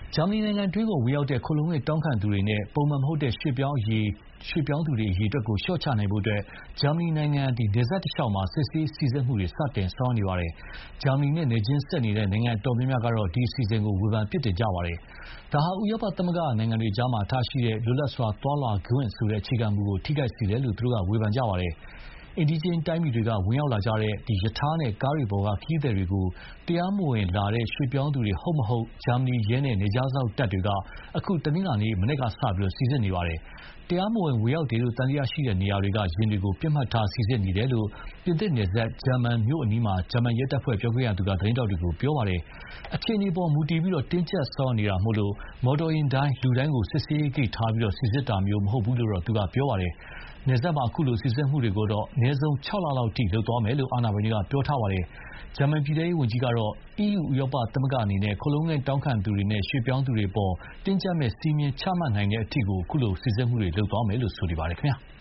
ဂျာမနီနိုင်ငံတွင်းကိုဝင်ရောက်တဲ့ခိုလုံရေးတောင်းခံသူတွေနဲ့ပုံမှန်မဟုတ်တဲ့ရွှေ့ပြောင်းသူတွေအရေးအတွက်ကိုလျှော့ချနိုင်ဖို့ဂျာမနီနိုင်ငံနယ်စပ်တလျှောက်မှာစစ်ဆေးစိစစ်မှုတွေစတင်ဆောင်ရွက်နေပါတယ်။ဂျာမနီနဲ့နယ်ချင်းဆက်နေတဲ့နိုင်ငံတော်များများကတော့ဒီအစီအစဉ်ကိုဝေဖန်ပြစ်တင်ကြပါတယ်။ဒါဟာဥရောပသမဂ္ဂနိုင်ငံတွေကြားမှာထားရှိတဲ့လွတ်လပ်စွာသွားလာခွင့်ဆိုတဲ့အခြေခံမူကိုထိခိုက်စေတယ်လို့သူတို့ကဝေဖန်ကြပါတယ်။အိမ်နီးချင်းတိုင်းပြည်တွေကဝင်ရောက်လာကြတဲ့ရထားနဲ့ကားတွေပေါ်ကခရီးသည်တွေကိုတရားမဝင်လာတဲ့ရွှေ့ပြောင်းသူတွေဟုတ်မဟုတ်ဂျာမနီရဲနဲ့နယ်ခြားစောင့်တပ်တွေကအခုတနင်္လာနေ့မနေ့ကစပြီးစိစစ်နေပါတယ်။တရားမဝင်ဝင်ရောက်တယ်လို့တန်တရားရှိတဲ့နေရာတွေကယာဉ်တွေကိုပြစ်မှတ်ထားစိစစ်နေတယ်လို့ပြင်သစ်နယ်စပ်ဂျာမန်မြို့အနီးမှာဂျာမန်ရဲတပ်ဖွဲ့ပြောခွင့်ရသူကသတင်းတောက်တွေကိုပြောပါတယ်။အခြေအနေပေါ်မူတည်ပြီးတင်းကျပ်ဆောင်နေတာမို့လို့မော်တော်ယာဉ်တိုင်းလူတိုင်းကိုစစ်ဆေးရေးဂိတ်ထားပြီးစိစစ်တာမျိုးမဟုတ်ဘူးလို့သူကပြောပါတယ်။နယ်စပ်မှာအခုလိုစိစစ်မှုတွေကိုတော့အနည်းဆုံး6လလောက်ထိလုပ်သွားမယ်လို့အာဏာပိုင်တွေကပြောထားပါတယ်။ဂျာမန်ပြည်ထောင်ရေးဝန်ကြီးကတော့ EU ဥရောပသမဂ္ဂအနေနဲ့ခိုလုံငန်းတောင်းခံသူတွေနဲ့ရွှေ့ပြောင်းသူတွေပေါ်တင်းကျပ်မဲ့စည်းမျဉ်းချမှတ်နိုင်တဲ့အထိကိုအခုလိုစိစစ်မှုတွေလုပ်သွားမယ်လို့ဆိုပါတယ်ခင်ဗျာ။